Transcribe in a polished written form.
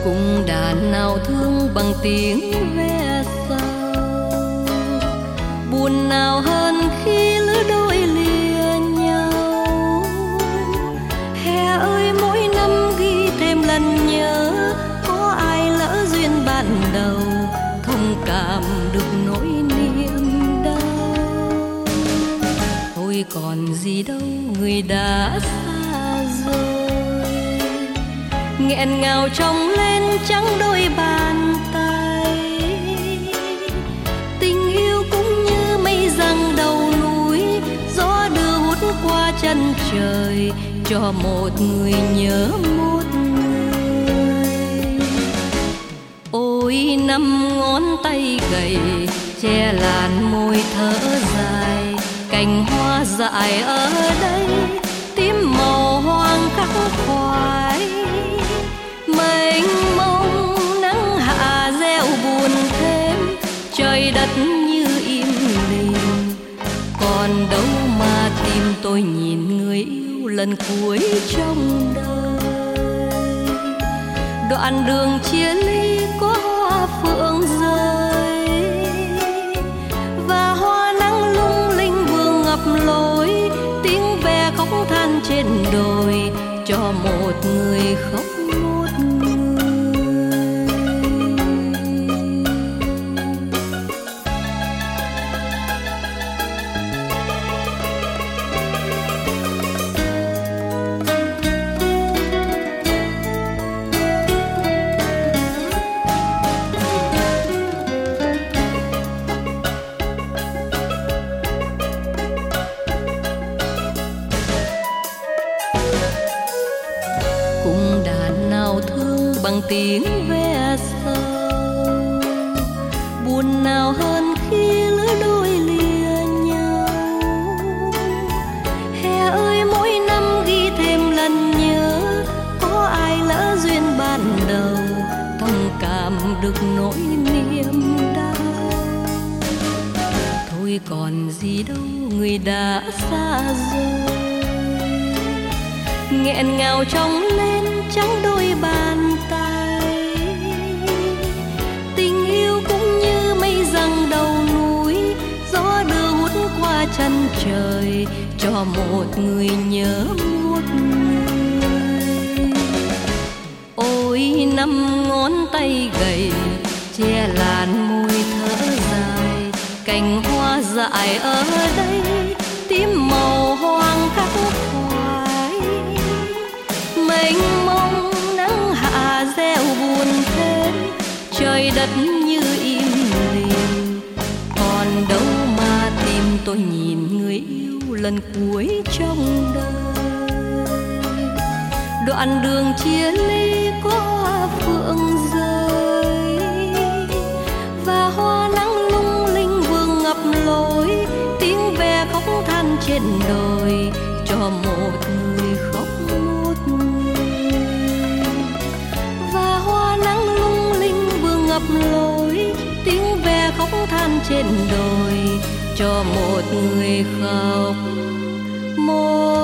Cùng đàn nào thương bằng tiếng ve sầu, buồn nào hơn khi lứa đôi lìa nhau. Hè ơi mỗi năm ghi thêm lần nhớ, có ai lỡ duyên ban đầu, thông cảm được nỗi niềm đau. Thôi còn gì đâu người đã xa rồi, nghẹn ngào trông lên trắng đôi bàn tay. Tình yêu cũng như mây giăng đầu núi, gió đưa hút qua chân trời, cho một người nhớ một người. Ôi năm ngón tay gầy che làn môi thở dài, cành hoa dại ở đây tím màu hoang khắc khoải. Mênh mông nắng hạ gieo buồn thêm, trời đất như im lìm. Còn đâu mà tim tôi nhìn người yêu lần cuối trong đời. Đoạn đường chia ly có hoa phượng rơi, và hoa nắng lung linh vương ngập lối, tiếng ve khóc than trên đồi, cho một người khóc một người. Cùng đàn nào thương bằng tiếng ve sầu, buồn nào hơn khi lứa đôi lìa nhau. Hè ơi mỗi năm ghi thêm lần nhớ, có ai lỡ duyên ban đầu, thông cảm được nỗi niềm đau. Thôi còn gì đâu người đã xa rồi, nghẹn ngào trông lên trắng đôi bàn tay. Tình yêu cũng như mây giăng đầu núi, gió đưa hút qua chân trời, cho một người nhớ một người. Ôi năm ngón tay gầy che làn môi thở dài, cành hoa dại ở đây tím màu hoang khắc khoải. Mênh mông nắng hạ gieo buồn thêm, trời đất như im lìm. Còn đâu mà tim tôi nhìn người yêu lần cuối trong đời. Đoạn đường chia ly có hoa phượng rơi, và hoa nắng lung linh vương ngập lối, tiếng ve khóc than trên đồi, cho một người khóc một người. Và hoa nắng lung linh vương ngập lối, tiếng ve khóc than trên đồi, cho một người khóc một